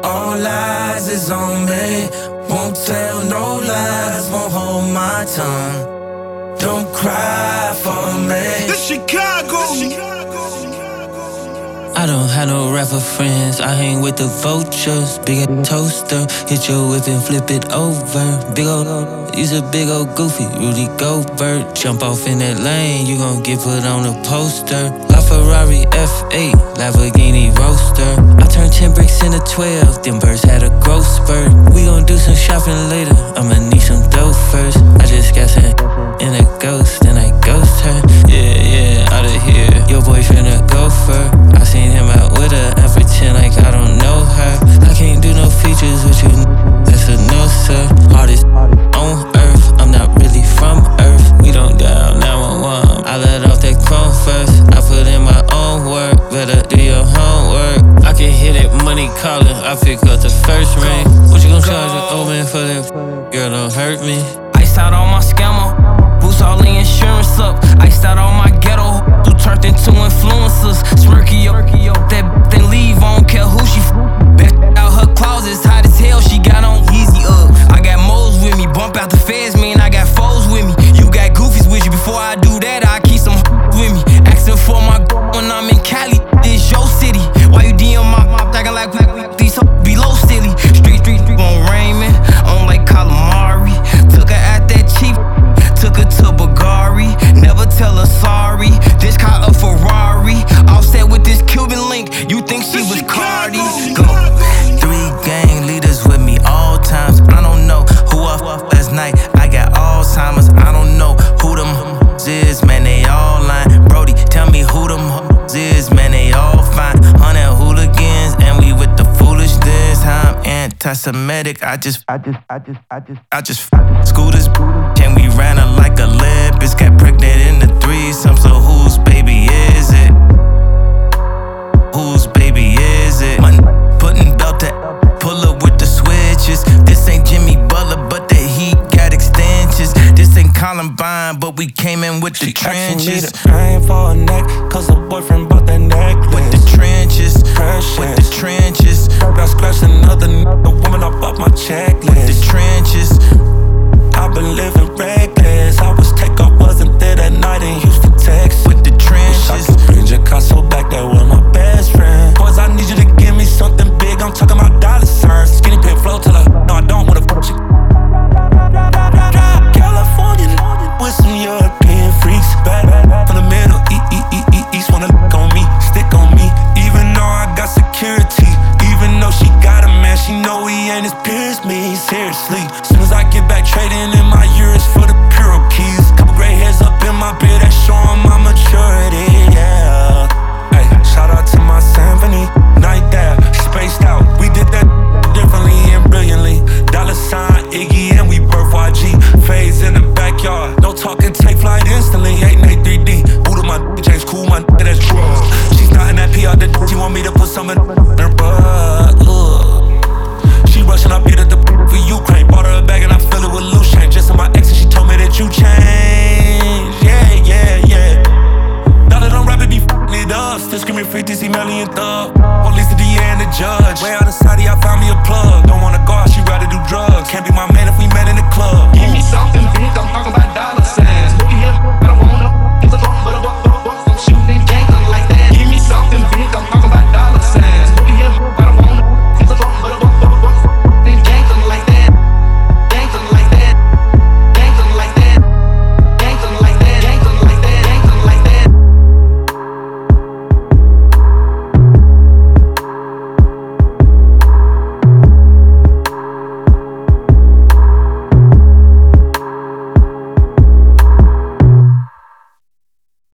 All eyes is on me. Won't tell no lies, won't hold my tongue. Don't cry for me. This Chicago. I don't have no rapper friends, I hang with the vultures. Big ass toaster, hit your whip and flip it over. Big ol', he's a big ol' goofy, Rudy Gobert. Jump off in that lane, you gon' get put on a poster. LaFerrari F8, Lamborghini Roadster. I turned 10 bricks into 12, them birds had a growth spurt. We gon' do some shopping later, I'ma need some dough first. I just got sent in a ghost, and I ghost her. Yeah, outta here, your boyfriend a gopher. I seen him out with her and pretend like I don't know her. I can't do no features with you, that's a no sir. Hardest on earth, I'm not really from earth. We don't dial 911, I let off that chrome first. I put in my own work, better do your homework. I can hear that money calling, I pick up the first ring. What you gon' charge an old man for that? Girl, don't hurt me. Iced out on my scammer, boost all the insurance up. Iced out on my ghetto, who turned into influencers. Smirky yo, that then leave, I don't care who she back out her closets, hot as hell, she got on easy up. I got moles with me, bump out the feds, man, I got foes with me. You got goofies with you, before I do that, I keep some with me. Asking for my when I'm in Cali, this your city. Why you DM my mop, acting like these below silly. Street on Raymond, on like calamari. Took her at that cheap, took her to Bulgari. Never tell her sorry, this car a Ferrari. Offset with this Cuban link, you think she was Cardi. Go. 3 gang leaders with me all times. I don't know who I fucked last night. I got Alzheimer's. I don't know who them is, man. They all lying. Brody, tell me who them is, man. They all fine. 100 hooligans, and we with the foolishness. How I'm anti-Semitic. I just scooters, and we ran her like a Olympus. Got pregnant in the threesome. So whose baby is it? Whose baby is it? Putting belt to pull up with the switches. This ain't Jimmy Butler, but the heat got extensions. This ain't Columbine, but we came in with the trenches. I ain't for a neck, cause her boyfriend bought that necklace. With the trenches, with the trenches. I scratched another woman up off my checklist. With the trenches. I've been living reckless. I was take off, wasn't there that night in Houston, Texas. With the trenches. Wish I could bring Picasso back, that was my best friend. Boys, I need you to give me something big. I'm talking about dollar signs. Skinny pin flow till no, I don't wanna fuck you. California with some European freaks. Bad from the middle, east wanna look on me, stick on me. Even though I got security, even though she got a man, she know he ain't as pure as me. Seriously, soon as I get back trading in my euros for the Puro keys. Couple gray hairs up in my beard, that's showing my maturity. Yeah. Hey, shout out to my symphony. Night there, spaced out. We did that differently and brilliantly. Dollar sign Iggy and we birth YG. Phase in the backyard. No talking, take flight instantly. 8 3D. Boot my James cool, my that's drugs. She's not in that PR. She want me to put some in her butt. She rushing up here to the for Ukraine. Bought her a bag and I fill it with loose change. Just on my ex and she told me that you changed. Yeah. Now that I'm rapping, be f***ing it up. Still screaming 50, see Melly and Thug. Police to the end, the judge.